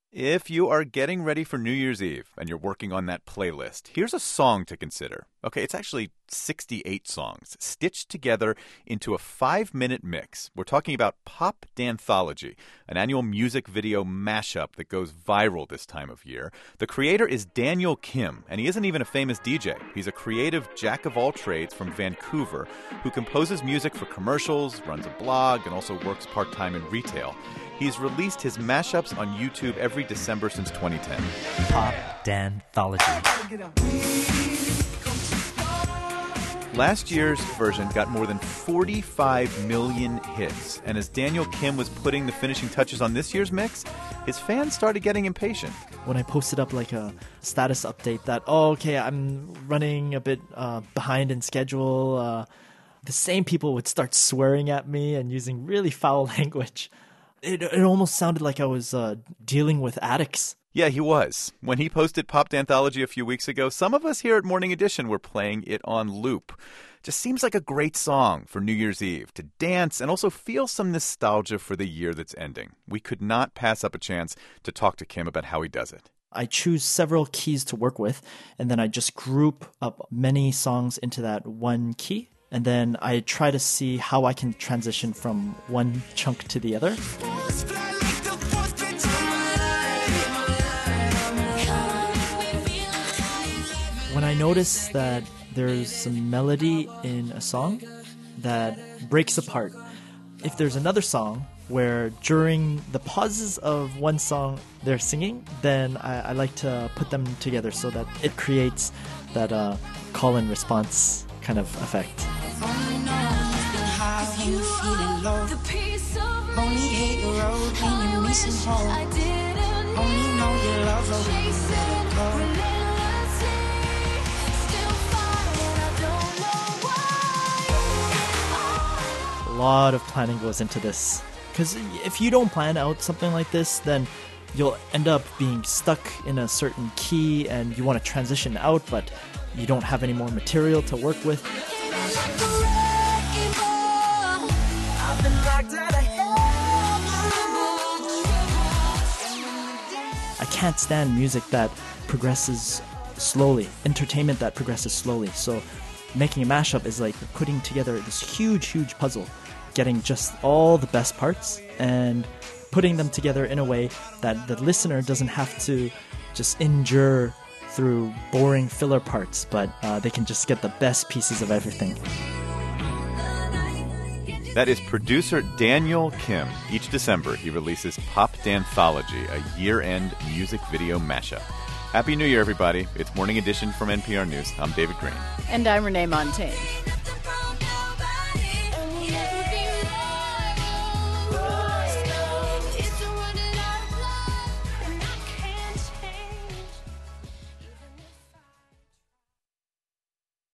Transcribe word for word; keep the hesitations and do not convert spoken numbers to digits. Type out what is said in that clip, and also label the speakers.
Speaker 1: If you are getting ready for New Year's Eve and you're working on that playlist, here's a song to consider. Okay, it's actually sixty-eight songs stitched together into a five-minute mix. We're talking about Pop Danthology, an annual music video mashup that goes viral this time of year. The creator is Daniel Kim, and he isn't even a famous D J. He's a creative jack-of-all-trades from Vancouver who composes music for commercials, runs a blog, and also works part-time in retail. He's released his mashups on YouTube every December since twenty ten.
Speaker 2: Pop Danthology.
Speaker 1: Last year's version got more than forty-five million hits. And as Daniel Kim was putting the finishing touches on this year's mix, his fans started getting impatient.
Speaker 2: When I posted up like a status update that, oh, okay, I'm running a bit uh, behind in schedule, uh, the same people would start swearing at me and using really foul language. It it almost sounded like I was uh, dealing with addicts.
Speaker 1: Yeah, he was. When he posted Pop Danthology a few weeks ago, some of us here at Morning Edition were playing it on loop. Just seems like a great song for New Year's Eve to dance and also feel some nostalgia for the year that's ending. We could not pass up a chance to talk to Kim about how he does it.
Speaker 2: I choose several keys to work with, and then I just group up many songs into that one key. And then I try to see how I can transition from one chunk to the other. When I notice that there's some melody in a song that breaks apart, if there's another song where during the pauses of one song they're singing, then I, I like to put them together so that it creates that uh, call and response kind of effect. A lot of planning goes into this, because if you don't plan out something like this, then you'll end up being stuck in a certain key and you want to transition out, but you don't have any more material to work with. I can't stand music that progresses slowly, entertainment that progresses slowly. So making a mashup is like putting together this huge, huge puzzle, getting just all the best parts and putting them together in a way that the listener doesn't have to just endure through boring filler parts, but uh, they can just get the best pieces of everything.
Speaker 1: That is producer Daniel Kim. Each December, he releases Pop Danthology, a year-end music video mashup. Happy New Year, everybody. It's Morning Edition from N P R News. I'm David Green.
Speaker 3: And I'm Renee Montaigne.